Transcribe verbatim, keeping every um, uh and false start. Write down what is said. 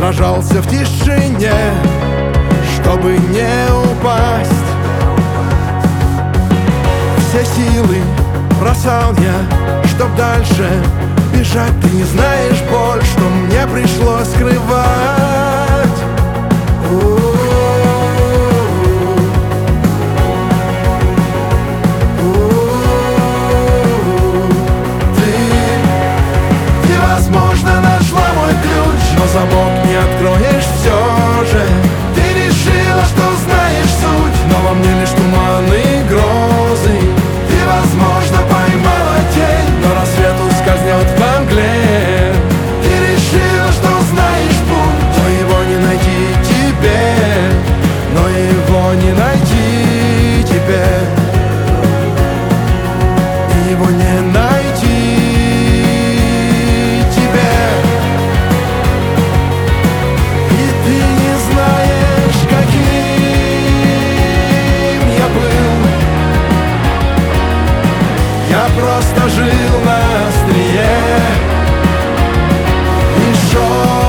сражался в тишине, чтобы не упасть. Все силы бросал я, чтоб дальше бежать. Ты не знаешь боль, что мне пришлось скрывать. Возможно, нашла мой ключ, но замок не откроешь все же. Ты решила, что знаешь суть, но во мне лишь туман и грозы. Ты, возможно, поймала тень, но рассвет ускользнет во мгле. Ты решила, что знаешь путь, но его не найти тебе, но его не найти тебе, и его не найти. Я просто жил на острие и шел.